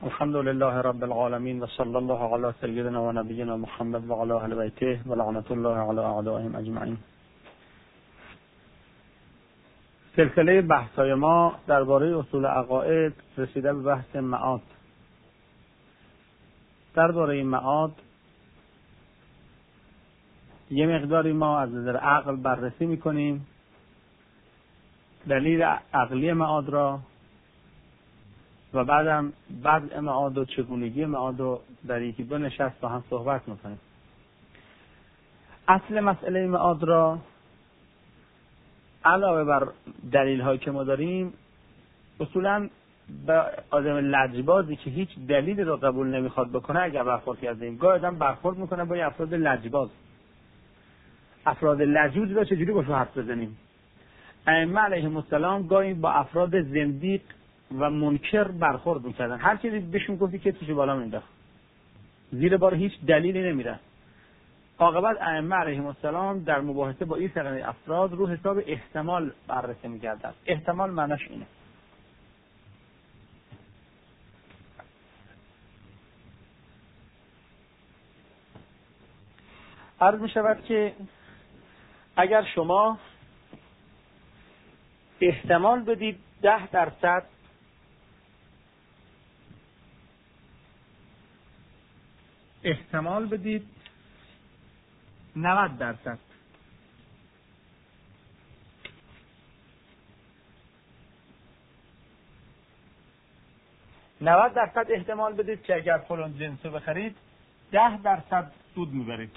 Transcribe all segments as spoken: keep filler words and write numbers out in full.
الحمد لله رب العالمين و صلی الله علی سیدنا و نبینا محمد و علی اهل بیته و لعنت الله علی اعدائهم اجمعین. سلسله بحث‌های ما درباره اصول عقاید رسیده به بحث معاد. درباره معاد یه مقداری ما از نظر عقل بررسی می‌کنیم، دلیل عقلی معاد را، و بعدم وضع معاد و چگونگی معاد رو در یکی دو نشست با هم صحبت میکنیم. اصل مسئله معاد را علاوه بر دلیل هایی که ما داریم، اصولا به آدم لجبازی که هیچ دلیل رو قبول نمیخواد بکنه اگر برخورد کردیم، گاهی آدم برخورد میکنه با افراد لجباز. افراد لجوج را چجوری باشه حرف بزنیم؟ ائمه علیهم السلام گاهی با افراد زندیق و منکر برخورد میکردن، هر چیزی بهشون گفتی که توش بالا مینداخت، زیر بار هیچ دلیلی نمیره. عاقبت ائمه علیهم السلام در مباحثه با این سری افراد رو حساب احتمال بررسی میکردن. احتمال معناش اینه عرض میشود که اگر شما احتمال بدید ده درصد احتمال بدید نود درصد نود درصد احتمال بدید که اگر فلان جنس رو بخرید ده درصد سود میبرید.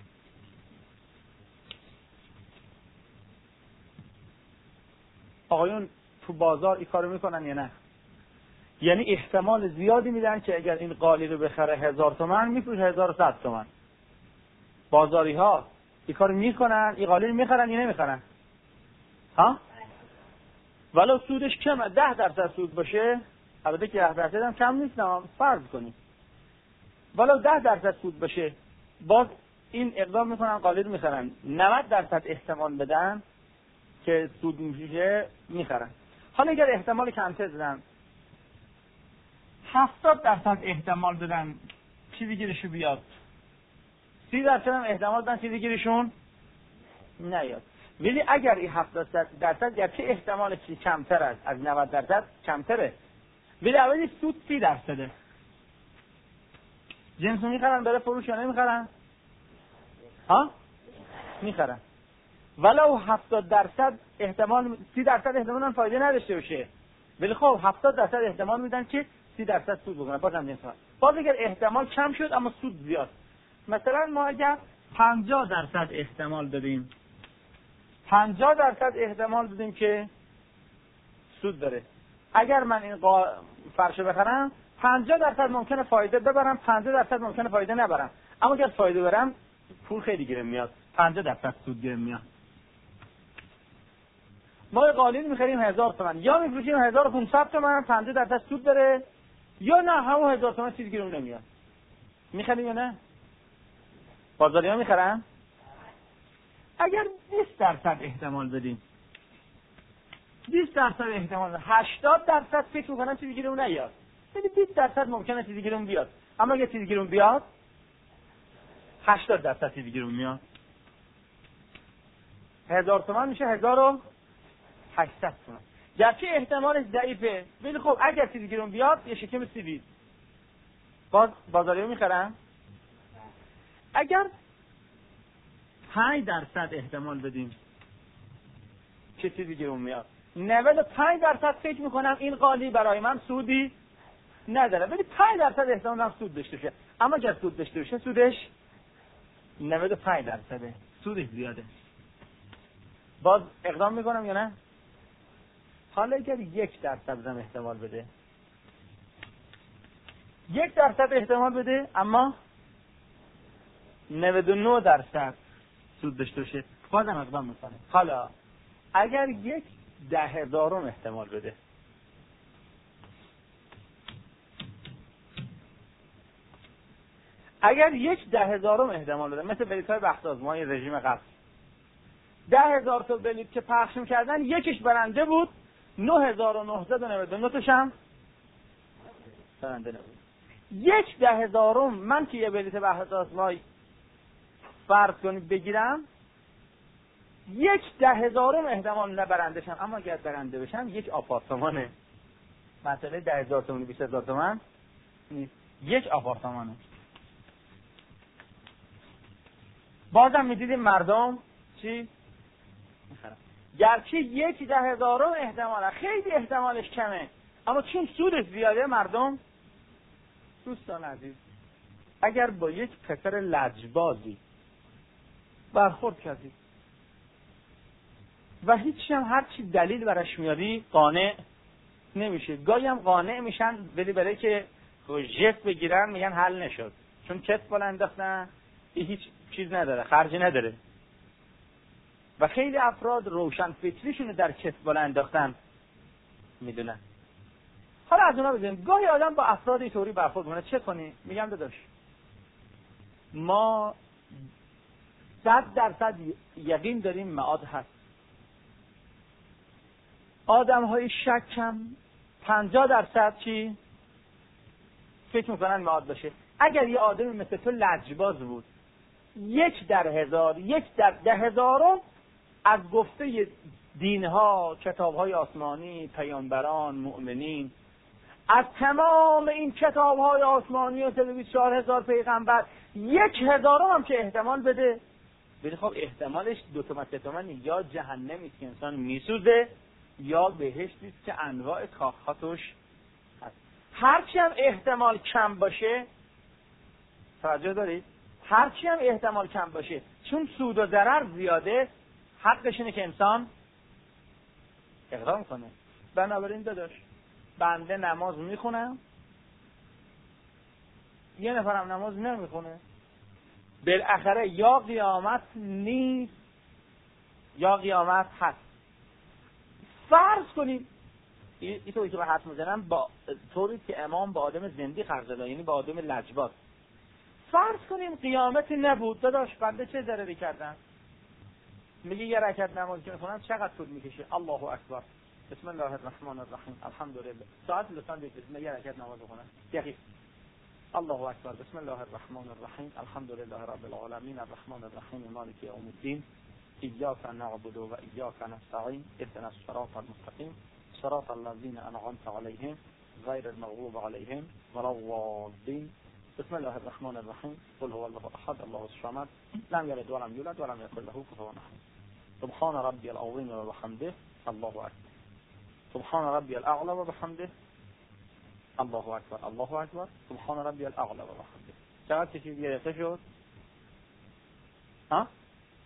آقایون تو بازار این کارو میکنن یا نه؟ یعنی احتمال زیادی میدن که اگر این قالی رو بخره هزار تومن میفروشه هزار و صد تومن. بازاری ها این کارو میکنن، این قالی رو میخرن یا نمیخرن؟ ها؟ ولو سودش کمه، ده درصد سود باشه، البته که ده درصد هم کم نیست، نه فرض کنیم ولو ده درصد سود باشه، باز این اقدام میکنن قالی رو میخرن. نود درصد احتمال بدن که سود میشه میخرن. حالا اگر احتمال کمتر بدن، هفتاد درصد احتمال بدن چیزی گیرشون بیاد، سی درصد هم احتمال بدن چیزی گیرشون نیاد. ولی اگر این هفتاد درصد گرچه احتمال چیزی کمتر است از نود درصد کمتره، ولی اولی سود سی درصده، جنس رو میخرن برای فروش یا نمیخرن؟ ها؟ میخرن. ولو هفتاد درصد احتمال، سی درصد احتمال هم فایده نداشته باشه، ولی خب هفتاد درصد احتمال میدن که سی درصد سود بکنن، بازم جنس ها. باز اگر احتمال کم شد اما سود زیاد، مثلا ما اگر پنجاه درصد احتمال دادیم، پنجاه درصد احتمال دادیم که سود داره، اگر من این قا... فرش بخرم پنجاه درصد ممکنه فایده ببرم، پنجاه درصد ممکنه فایده نبرم، اما اگر فایده برم پول خیلی گیرم میاد، پنجاه درصد سود گیرم میاد. ما قالین میخریم هزار تومن، یا میفروشیم هزار و پانصد تومن، پنجاه درصد سود داره، یا نه همون هزار تومن چیزی گیرم نمیاد. میخریم یا نه؟ بازاری ها میخرن؟ اگر بیست درصد احتمال بدیم، بیست درصد احتمال، هشتاد درصد فکر میکنن چیزی گیرم نیاد، یعنی بیست درصد ممکنه چیزی گیرم بیاد، اما اگه چیزی گیرم بیاد هشتاد درصد چیزی گیرم میاد. هزار تومن میشه هزار و هشتصد تومن، گرچه احتمالش ضعیفه، ولی خب اگر چیزی گیرم بیاد یه شکم سیبیل، باز بازاری رو میخرن. اگر پنج درصد احتمال بدیم چه چیزی گیرم میاد، نود و پنج درصد فکر میکنم این قالی برای من سودی نداره، ولی پنج درصد احتمال هم سود داشته باشه، اما اگر سود داشته باشه سودش نود و پنج درصده، سودش زیاده، باز اقدام میکنم یا نه؟ حالا اگر یک درصد هم احتمال بده، یک درصد احتمال بده اما نود و نه درصد سود داشته باشه، بازم اقدام میکنه. حالا اگر یک ده هزارم احتمال بده، اگر یک ده هزارم احتمال بده، مثل بلیط‌های بخت آزمایی رژیم قبل، ده هزار تا بلیط که پخش می‌کردن یکیش برنده بود، نه هزار و نهصد و نود و نه تاش هم برنده نبود. یک ده هزارم من که یه بلیت بهرات آسمایی فرض کنید بگیرم، یک ده هزارم احتمال نه برنده شم، اما اگر برنده بشم یک آپارتمانه. مثلا ده هزار تومانی بیست هزار تومان نیست، یک آپارتمانه. بازم میدیدیم مردم چی؟ میخرن. گرچه یک ده هزارم احتماله، خیلی احتمالش کمه، اما چون سودش زیاده مردم. دوستان عزیز، اگر با یک پسر لجبازی برخورد کردی و هیچی هم هر چی دلیل براش میاری قانع نمیشه، گاهی هم قانع میشن ولی برای که جست بگیرن میگن حل نشد، چون کت بالا انداختن هیچ چیز نداره، خرجی نداره. و خیلی افراد روشن فکریشونو در کت بالا انداختن میدونن. حالا از اونا بزنیم، گاهی آدم با افراد اینطوری برخورد میکنه، چه کنی؟ میگم داداش ما صد درصد یقین داریم معاد هست. آدم های شکم پنجاه درصد چی؟ فکر میکنن معاد باشه. اگر یه آدمی مثل تو لجباز بود، یک در هزار، یک در ده هزارم از گفته دینها، کتابهای آسمانی، پیامبران، مؤمنین، از تمام این کتابهای آسمانی و صد و بیست و چهار هزار پیغمبر یک هزارم هم که احتمال بده، ولی خب احتمالش دو تومن سه تومن، یا جهنمی که انسان میسوزه یا بهشتی که انواع کاخها توش هست. هرچی هم احتمال کم باشه، توجه دارید؟ هرچی هم احتمال کم باشه، چون سود و ضرر زیاده، حقش اینه که انسان اقدام کنه. بنابراین داداش بنده نماز میخونم، یه نفرم نماز نمیخونه، بالاخره یا قیامت نیست یا قیامت هست. فرض کنیم این طوری که به حرف میزنم با طوری که امام با آدم زندی قرض داد، یعنی با آدم لجباز. فرض کنیم قیامت نبود، داداش بنده چه ضرری کردم؟ میگه یه رکعت نماز که میخونم چقدر طول میکشه؟ الله اکبر، بسم الله الرحمن الرحیم، الحمدلله. ساعت لسان بگیرید یه رکعت نماز بخونم دقیق. الله اکبر، بسم الله الرحمن الرحیم، الحمدلله رب العالمین، الرحمن الرحیم، مالک یوم الدین، ایاک نعبد و ایاک نستعین، اهدنا الصراط المستقیم، صراط الذین انعمت علیهم غیر المغضوب علیهم ولا الضالین. بسم الله الرحمن الرحیم، قل هو الله احد الله الصمد لم یلد ولم یولد ولم یکن له کفوا احد. سبحان ربی العظیم و بحمده الله اکبر. سبحان ربی الاعلى و بحمده الله اکبر. الله اکبر. سبحان ربی الاعلى و بحمده. چقدر چیزی گرفته شد؟ ها؟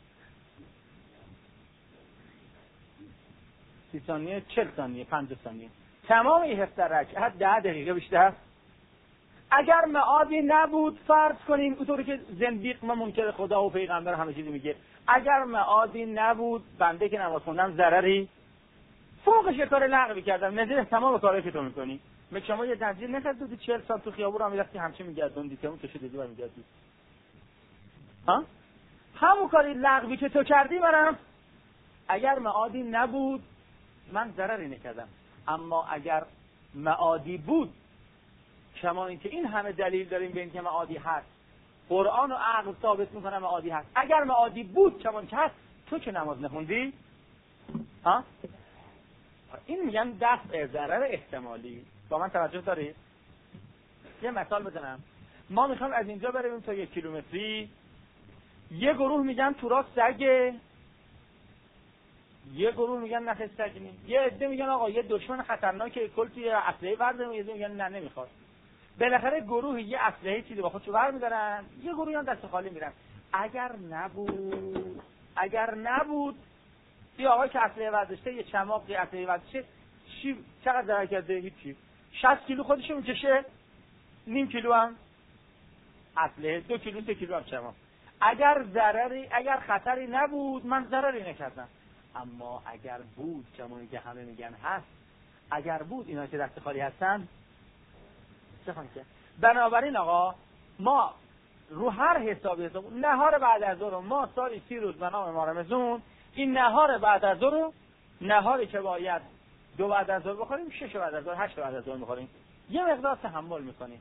سی ثانیه، چل ثانیه، پنج ثانیه. تمام این هفته رکعت ده دقیقه بیشتر. اگر معادی نبود، فرض کنیم اونطوری که زندیق ما منکر خدا و پیغمبر همه چیزی میگه، اگر معادی نبود بنده که نماز خوندم ضرری فوقش یه کار لغوی کردم، نظیر تمام کارهایی که تو میکنی. به شما یه نظیر نکردی چهل سال تو خیابون هم میرفتی همچین میگردوندی که اون کشیدی و میگردی، ها؟ همون کاری لغوی که تو کردی منم اگر معادی نبود من ضرری نکردم. اما اگر معادی بود، کما اینکه این همه دلیل داریم به اینکه معادی هست، قرآن و عقل ثابت میکنه معادی هست، اگر معادی بود کما اینکه هست، تو که نماز نخوندی، ها؟ این میگن دفع ضرر احتمالی. با من توجه دارید؟ یه مثال بزنم. ما میخوام از اینجا بریم تا یک کیلومتری، یه گروه میگن تو راست سگه، یه گروه میگن نخ سگ نیست، یه عده میگن آقا یه دشمن خطرناکه کل توی اسلحه ورده، یه عده میگن نه نمیخواد. بالاخره گروه یه اسلحه چیزی با خودشو برمی‌دارن، یه گروهی هم دست خالی میرن. اگر نبود اگر نبود یه آقای که اسلحه ورداشته، یه چماق یه اسلحه ورداشته، چی چقدر ضرر کرده؟ هیچی. شصت کیلو خودشو میکشه، نیم کیلو هم اسلحه، دو کیلو سه کیلو هم چماق. اگر ضرری اگر خطری نبود من ضرری نکردم. اما اگر بود، چمونی که همه میگن هست، اگر بود اینا که دست خالی هستن چه خواهیم کرد؟ بنابراین آقا ما رو هر حسابی حساب نهار بعد از ظهر، ما سالی سی روز به نام ما رمضان، این نهار بعد از ظهر، نهاری که باید دو بعد از ظهر بخوریم، شش بعد از ظهر، هشت بعد از ظهر بخوریم، یه مقدار تحمل میکنیم.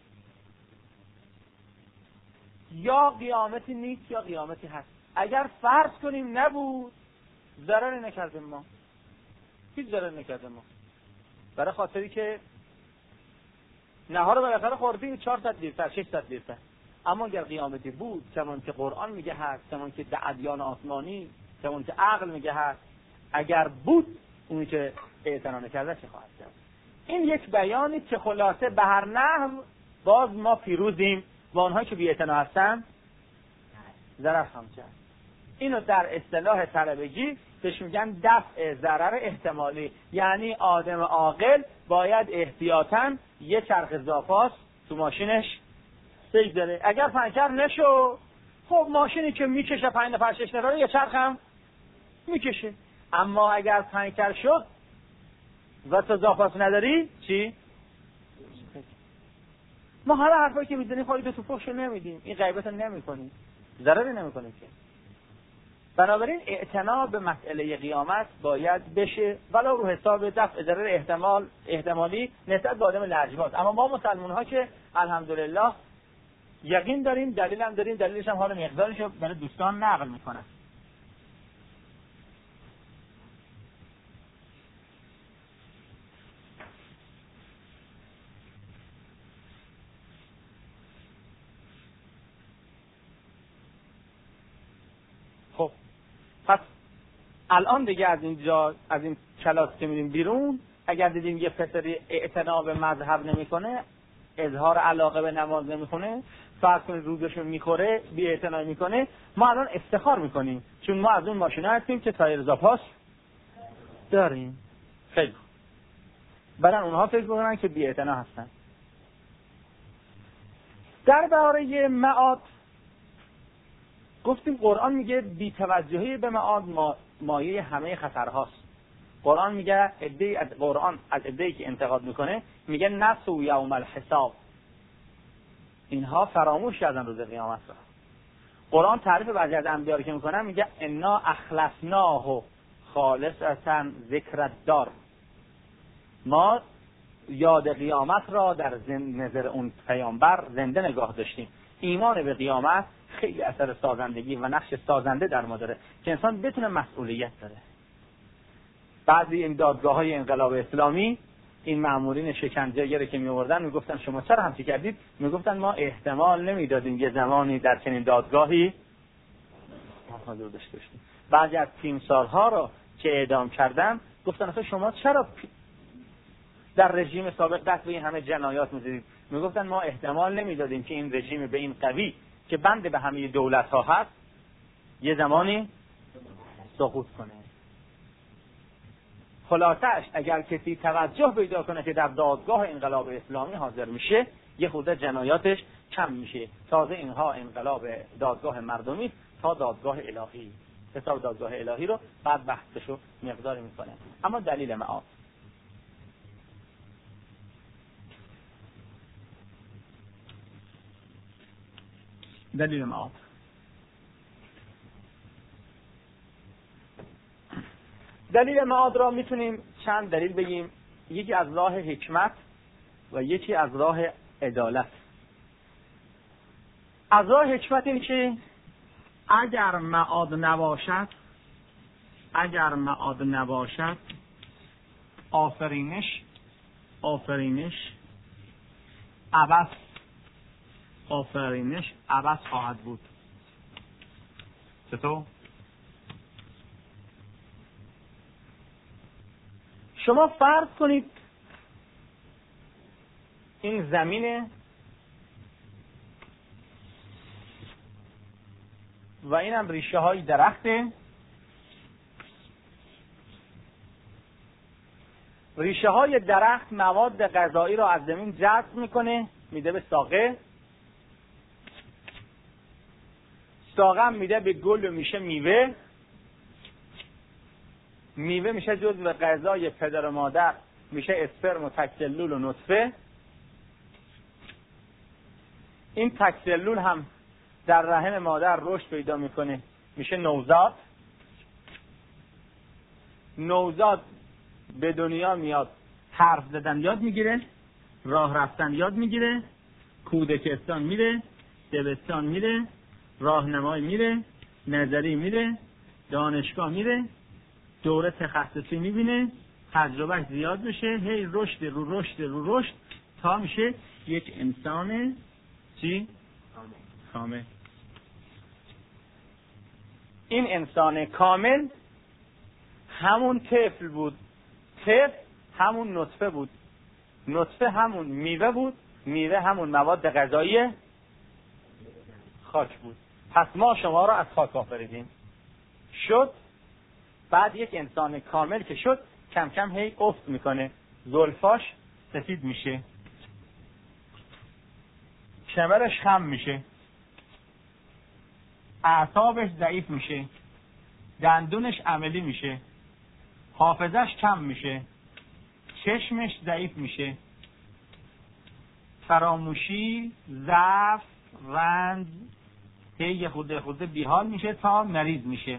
یا قیامتی نیست یا قیامتی هست. اگر فرض کنیم نبود، ضرری نکرده ما، هیچ ضرری نکرده ما، برای خاطری که نهار رو بالاخره خوردیم چهارصد لیتر ششصد لیتر. اما اگر قیامتی بود، چون که قرآن میگه هست، چون که ادیان آسمانی، چون که عقل میگه هست، اگر بود اونی که اعتنا نکرده چه خواهد کرد؟ این یک بیانی که خلاصه به هر نحو باز ما پیروزیم و اونهایی که بی اعتنا هستن ضرر هم کرد. اینو در اصطلاح طلبگی بهش میگن دفع ضرر احتمالی. یعنی آدم عاقل باید احتیاطاً یه چرخ زاپاس تو ماشینش بگذاره. اگر پنچر نشو، خب ماشینی که میکشه پنج نفر شش نفره یه چرخ هم میکشه. اما اگر پنچر شد و تو زاپاس نداری چی؟ ما حالا حرفایی که میزنیم خواهی تو فحش نمیدیم، این غیبت نمی کنیم، ضرری نمی کنیم که. بنابراین اعتنا به مسئله قیامت باید بشه ولو رو حساب دفع ضرر احتمال احتمالی نسبت به آدم لجباز. اما ما مسلمان ها که الحمدلله یقین داریم، دلیل هم داریم، دلیلش هم حالا مقدارش رو برای دوستان نقل میکنم. خب پس الان دیگه از اینجا از این کلاس که میریم بیرون، اگر دیدیم یه پسری اعتنا به مذهب نمیکنه، اظهار علاقه به نماز نمیکنه، فرض کنید روزشو میخوره، بی اعتنا میکنه، ما الان افتخار میکنیم چون ما از اون ماشینا هستیم که تایر زاپاس داریم. خیلی بعدن اونها فکر میکنن که بی اعتنا هستن. درباره معاد گفتیم قرآن میگه بی توجهی به معاد ما مایه همه خطرهاست. قرآن میگه ادعی از قرآن از ادعی که انتقاد میکنه میگه نسوا یوم الحساب، اینها فراموش کردن روز قیامت را. قرآن تعریف بعضی از انبیا رو که میکنه میگه انا اخلصناه خالصتا ذکر الدار، ما یاد قیامت را در نظر اون پیامبر زنده نگاه داشتیم. ایمان به قیامت خیلی اثر سازندگی و نقش سازنده در ما داره که انسان بتونه مسئولیت داره. بعضی این دادگاه های انقلاب اسلامی این مامورین شکنجهگر که می آوردن میگفتن شما چرا همچی کردید؟ میگفتن ما احتمال نمیدادیم یه زمانی در چنین دادگاهی حضور داشته باشیم. بعضی از تیمسارها رو که اعدام کردن گفتن اصلا شما چرا در رژیم سابق دست به این همه جنایات می‌زدید؟ میگفتن ما احتمال نمیدادیم که این رژیم به این قوی که بند به همه دولت ها هست یه زمانی سقوط کنه. خلاصش اگر کسی توجه پیدا کنه که در دادگاه انقلاب اسلامی حاضر میشه، یه خورده جنایاتش کم میشه. تازه اینها انقلاب دادگاه مردمی تا دادگاه الهی، حساب دادگاه الهی رو بعد بحثشو مقداری میکنه. اما دلیل معاد، دلیل معاد دلیل معاد را میتونیم چند دلیل بگیم. یکی از راه حکمت و یکی از راه عدالت. از راه حکمت این که اگر معاد نباشد اگر معاد نباشد آفرینش آفرینش عبث آفرینش عبث خواهد بود. چطور؟ شما فرض کنید این زمینه و این هم ریشه های درخته. ریشه های درخت مواد غذایی را از زمین جذب میکنه میده به ساقه، ساقه هم میده به گل و میشه میوه، میوه میشه جزو غذای پدر و مادر، میشه اسپرم و تکسلول و نطفه. این تکسلول هم در رحم مادر رشد پیدا میکنه میشه نوزاد. نوزاد به دنیا میاد، حرف زدن یاد میگیره، راه رفتن یاد میگیره، کودکستان میره، دبستان میره، راهنمایی میره، نظری میره، دانشگاه میره، دوره تخصصی میبینه، تجربهش زیاد میشه، هی رشد رو رشد رو رشد تا میشه یک انسان چی؟ کامل. این انسان کامل همون طفل بود. طفل همون نطفه بود. نطفه همون میوه بود. میوه همون مواد غذایی خاک بود. پس ما شما را از خاک آفریدیم. شد بعد یک انسان کامل که شد کم کم هی افت میکنه، زلفاش سفید میشه، کمرش خم میشه، اعصابش ضعیف میشه، دندونش عملی میشه، حافظش کم میشه، چشمش ضعیف میشه، فراموشی، ضعف، رنج، هی خود خود بیحال میشه تا مریض میشه.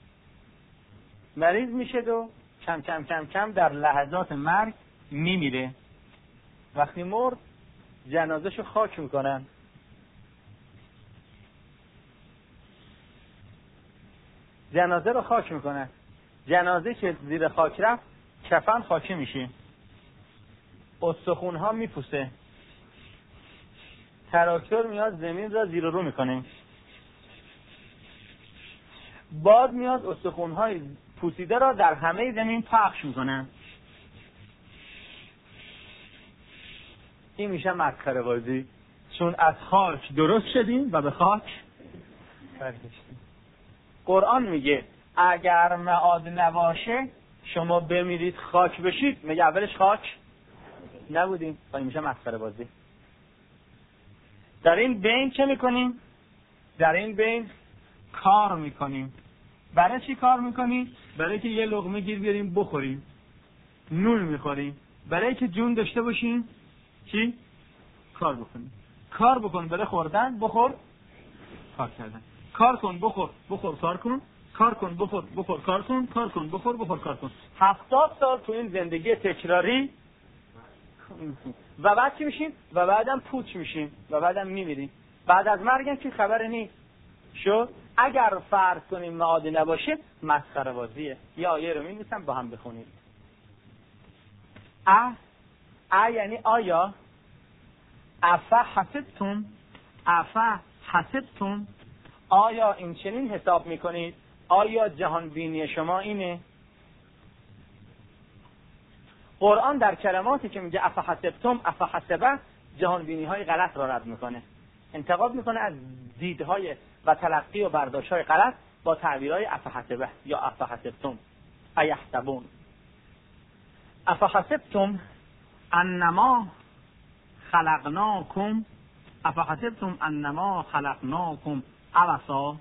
مریض میشه و کم کم کم کم در لحظات مرگ میمیره. وقتی مرد جنازهشو خاک میکنن. جنازه رو خاک میکنن. جنازه که زیر خاک رفت کفن خاکی میشه، استخونها میپوسه، تراکتور میاد زمین را زیر و رو میکنه، باد میاد استخونهای پوسیده را در همه زمین پخش میکنن. این میشه مسخره بازی، چون از خاک درست شدیم و به خاک برگشتیم. قرآن میگه اگر معاد نباشه شما بمیرید خاک بشید. میگه اولش خاک نبودیم. این میشه مسخره بازی. در این بین چه میکنیم؟ در این بین کار میکنیم. برای چی کار میکنیم؟ برای که یه لقمه گیر بیاریم بخوریم، نون میخوریم. برای که جون داشته باشیم چی؟ کار بکنیم. کار بکن برای خوردن، بخور کار کردن. کار کن بخور، بخور کار کن، کار کن بخور، بخور کار کن، کار کن بخور، بخور کار کن. هفتاد سال تو این زندگی تکراری و بعد چی میشیم؟ و بعدم پوچ میشیم و بعدم میمیریم. بعد از مرگم چی خبر نیست. شو اگر فرض کنیم معادی نباشه مسخره بازیه. یا آیه رو می‌نویسم با هم بخونید. ا ا یعنی آیا، افا حسبتم، افا حسبتم، آیا این چنین حساب میکنید؟ آیا جهان بینی شما اینه؟ قرآن در کلماتی که میگه افا حسبتم، افا حسبه، جهان بینی های غلط را رد میکنه، انتقاد میکنه از دیدهای و تلقی و برداشت‌های غلط با تعبیرهای افحسبه یا افحسبتم ایحسبون. افحسبتم انما خلقناکم افحسبتم انما خلقناکم عبثا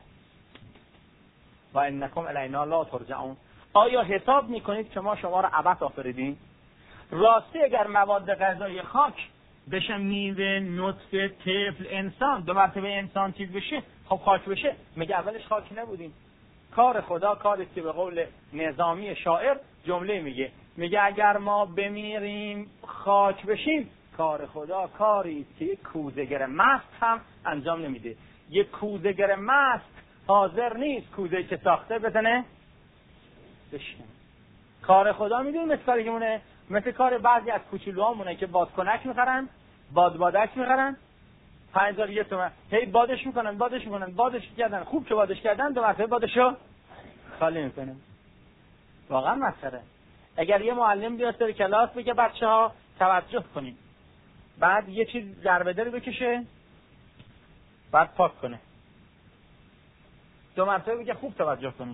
و انکم الینا لا ترجعون. آیا حساب میکنید که ما شما را عبث آفریدیم؟ راستی اگر مواد غذایی خاک بشه، میوه، نطفه، طفل، انسان، دو مرتبه انسان چیز بشه، خب خاک بشه. میگه اولش خاک نبودیم. کار خدا کاری که به قول نظامی شاعر جمله میگه، میگه اگر ما بمیریم خاک بشیم، کار خدا کاری که یک کوزه‌گر مست هم انجام نمیده. یک کوزه‌گر مست حاضر نیست کوزه که ساخته بزنه بشکنه. کار خدا میدونی مثل کاری که مونه، مثل کار بعضی از کوچولوهامونه که بادکنک میخرن، باد بادک میخرن، پنج هزار یه تومن، هی بادش میکنن بادش میکنن بادش کردن، خوب که بادش کردن دو مرتبه بادشو خالی میکنن. واقعا مسخره. اگر یه معلم بیاد سر کلاس بگه بچه‌ها توجه کنید، بعد یه چیز ضربه داری بکشه، بعد پاک کنه، دو مرتبه بگه خوب توجه کنید،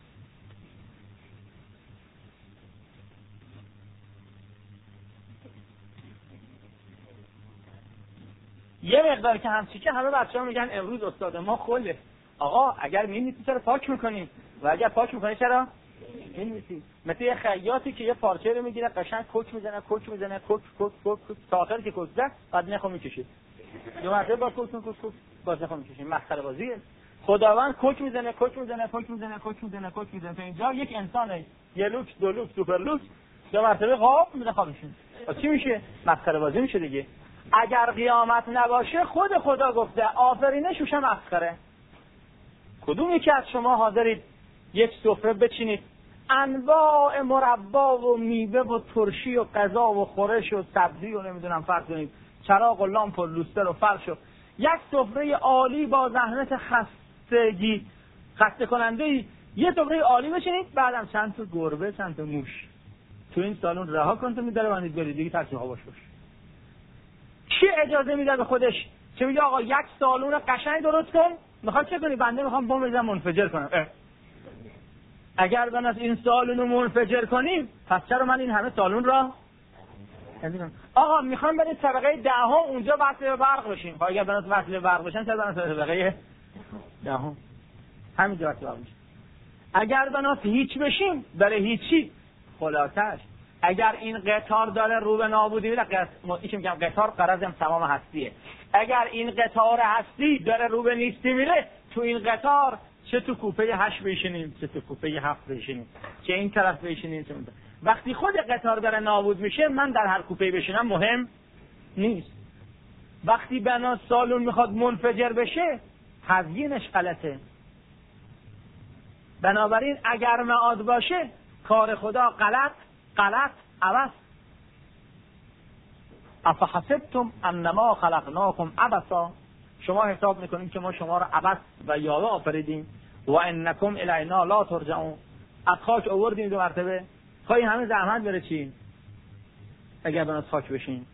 یه مقدار که همچی که همه بچه‌ها میگن امروز استاد ما خله. آقا اگر می‌نویسی چرا پاک می‌کنی؟ و اگر پاک می‌کنی چرا می‌نویسی؟ مثل یه خیاطی که یه پارچه رو میگیره قشنگ کوک میزنه کوک میزنه کوک کوک کوک تا آخر که کوک زد بعد نخو میکشه. دو مرتبه با کوک کوک کوک باز نخو میکشه. مسخره بازیه. خداوند کوک میزنه کوک میزنه کوک میزنه کوک میزنه کوک میزنه تا اینجا یک انسان یه لوکس دو لوکس سوپر لوکس دو مرتبه خواب میره خوابشون. چی میشه؟ مسخره بازی میشه دیگه. اگر قیامت نباشه خود خدا گفته آفرینش میشه مسخره. کدوم یکی از شما حاضرید یک سفره بچینید انواع مربا و میوه و ترشی و غذا و خورش و سبزی و نمیدونم فرض کنید چراغ و لامپ و لوستر و فرش و یک سفره عالی با زحمت خستگی خسته کننده ای یه سفره عالی بچینید بعدم چند تا گربه چند تا موش تو این سالن رها کن تو میذاره بندید برید دیگه ترسیم ها باش باش. کی اجازه میده به خودش چه میگه آقا یک سالن قشنگ درست کن میخواد چه کنی بنده میخوام بمب بزنم منفجر کنم اه. اگر بناس این سالن رو منفجر کنیم پس چرا من این همه سالن را آقا میخوام برید طبقه دهم اونجا وصل برق بشیم خب اگر بناس وصل برق بشن چرا بناس طبقه دهم همینجا وصل برق بشیم اگر بناس هیچ بشیم برای هیچی خلاصش اگر این قطار داره رو به نابودی میره ایش میگم قطار قرضم تمام هستیه اگر این قطار هستی داره رو به نیستی میره تو این قطار چه تو کوپه هشت بشینیم چه تو کوپه هفت بشینیم چه این طرف بشینیم چه اون طرف. وقتی خود قطار داره نابود میشه من در هر کوپه بشینم مهم نیست. وقتی بنا سالون میخواد منفجر بشه تزیینش غلطه. بنابراین اگر معاد باشه کار خدا غلط غلط عبث. افحسبتم انما خلقناکم عبثا شما حساب میکنیم که ما شما را عبث و یاوه آفریدیم و انکم الینا لا ترجعون از خاک آوردیم دو مرتبه خواهی همه زحمت بره چی اگر بناس خاک بشین.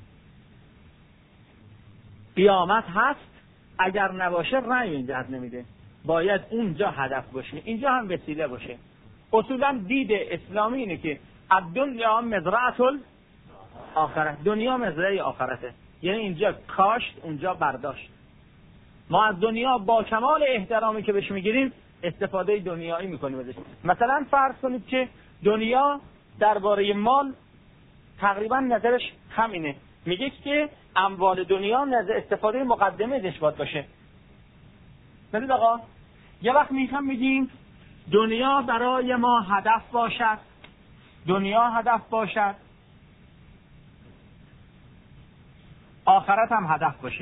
قیامت هست اگر نباشه رأی این جهت نمیده باید اونجا هدف باشه اینجا هم وسیله باشه. اصولا دید اسلامی اینه که الدنیا مزرعه الاخره دنیا مزرعه آخرته یعنی اینجا کاشت اونجا برداشت. ما از دنیا با کمال احترامی که بهش میگیریم استفاده دنیایی میکنیم ازش. مثلا فرض کنید که دنیا درباره مال تقریبا نظرش همینه میگه که اموال دنیا نظر استفاده مقدمه ازش باید باشه. ببینید آقا یه وقت میخوام میگیم دنیا برای ما هدف باشد دنیا هدف باشد آخرت هم هدف باشه.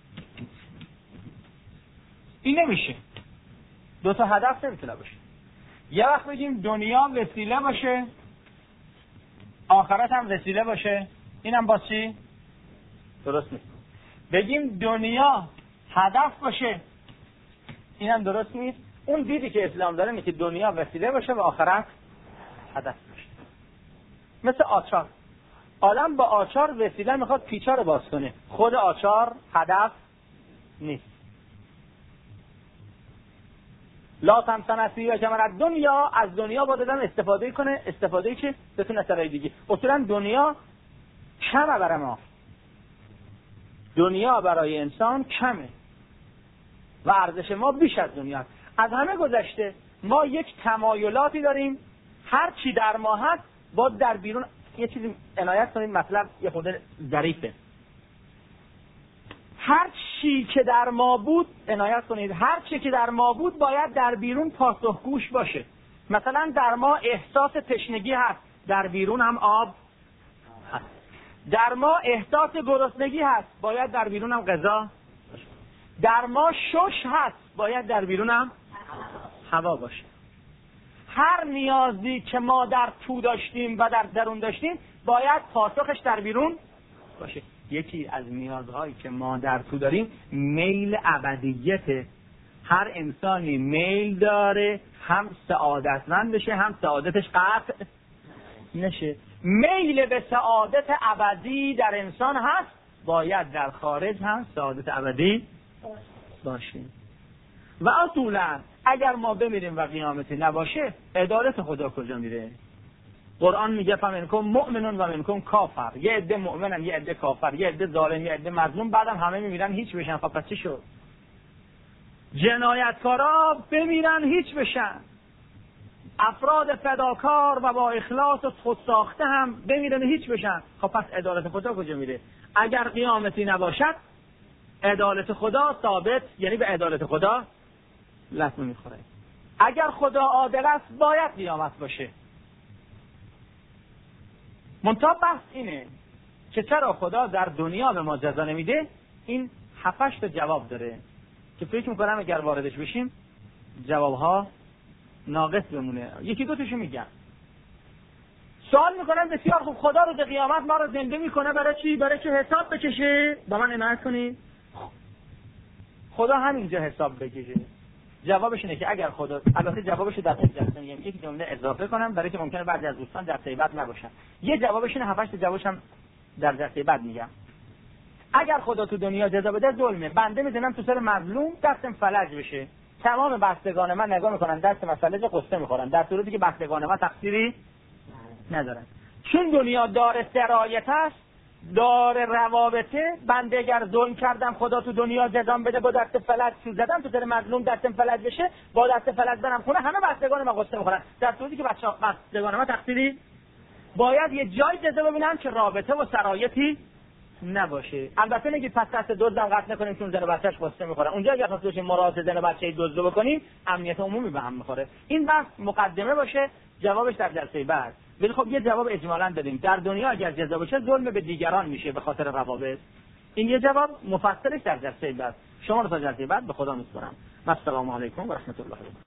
این نمیشه دو تا هدف نمیتونه باشه. یه وقت بگیم دنیا وسیله باشه آخرت هم وسیله باشه اینم باز چی؟ درست نیست. بگیم دنیا هدف باشه اینم درست نیست. اون دیدی که اسلام داره اینه که دنیا وسیله باشه و آخرت هدف باشه. مثل آچار آدم با آچار وسیله میخواد پیچا رو باز کنه خود آچار هدف نیست. لا تمسنسی و کمر دنیا از دنیا با دادن استفاده کنه استفاده که بتونه سرای دیگه. اصولا دنیا کمه برای ما دنیا برای انسان کمه و ارزش ما بیش از دنیا. از همه گذشته ما یک تمایلاتی داریم هر چی در ما هست با در بیرون یه چیزی عنایت کنید مطلب یه خود ظریفه. هر چی که در ما بود عنایت کنید هر چی که در ما بود باید در بیرون پاسخگوش باشه. مثلا در ما احساس تشنگی هست در بیرون هم آب هست. در ما احساس گرسنگی هست باید در بیرون هم غذا باشه. در ما شش هست باید در بیرون هم هوا باشه. هر نیازی که ما در تو داشتیم و در درون داشتیم باید پاسخش در بیرون باشه. یکی از نیازهایی که ما در تو داریم میل ابدیته. هر انسانی میل داره هم سعادتمند بشه هم سعادتش قطع نشه. میل به سعادت ابدی در انسان هست باید در خارج هم سعادت ابدی باشه. و اصولا اگر ما بمیریم و قیامتی نباشه عدالت خدا کجا میره؟ قرآن میگه فمنکم مؤمنون و منکم کافر. یه عده مؤمنن یه عده کافر یه عده ظالم یه عده مظلوم بعدم همه میمیرن هیچ بشن. خب پس چی شد؟ جنایتکارا بمیرن هیچ بشن افراد فداکار و با اخلاص و خود ساخته هم بمیرن هیچ بشن. خب پس عدالت خدا کجا میره؟ اگر قیامتی نباشد عدالت خدا ثابت یعنی به عدالت خدا لطمه میخوره. اگر خدا عادل است باید قیامت باشه. منتها بحث اینه که چرا خدا در دنیا به ما جزا نمیده، این هفتش تا جواب داره که فکر میکنم اگر واردش بشیم جوابها ناقص بمونه. یکی دو تاشو میگم. سوال میکنم بسیار خوب، خدا روز قیامت ما رو زنده میکنه برای چی؟ برای که حساب بکشه؟ با من عنایت کنید. خدا همینجا حساب بکشه. جوابش اینه که اگر خدا، البته جوابش در جلسه میگم، یک جمله اضافه کنم برای که ممکنه بعضی از دوستان در جلسه بعد نباشن. یه جوابش اینه، هفتش تا جوابش هم در جلسه بعد میگم. اگر خدا تو دنیا جزا بده ظلمه، بنده میدونم تو سر مظلوم دستم فلج بشه، تمام بستگان من نگاه میکنن دست من فلج، قصه میخورن، در صورتی که بستگان من تقصیری ندارن. چون دنیا دار سرایت است، دار روابطه، بنده اگر ظلم کردم خدا تو دنیا جزام بده با دست فلج سو زدم، تو سر مظلوم دستم فلج بشه، با دست فلج برم خونه، همه بستگان من قصه میخورن، در صورتی که بچه‌ها بستگان من تقصیری. باید یه جای جزا ببینم که رابطه و سرایتی نباشه. البته نگید پس دست دزدم قطع نکنیم چون زن و بچه‌اش قصه میخورن. اونجا اگه خاص باشیم مراد زن و بچه‌ای دزدو بکنیم، امنیت عمومی به هم میخوره. این بحث مقدمه باشه، جوابش در جلسه بعد. ولی خب یه جواب اجمالاً بدیم. در دنیا اگر جزا بشه ظلم به دیگران میشه به خاطر روابط. این یه جواب مفصلش در جلسه بعد. شما رو تا جلسه بعد به خدا میسپارم. السلام علیکم و رحمت الله و برکاته.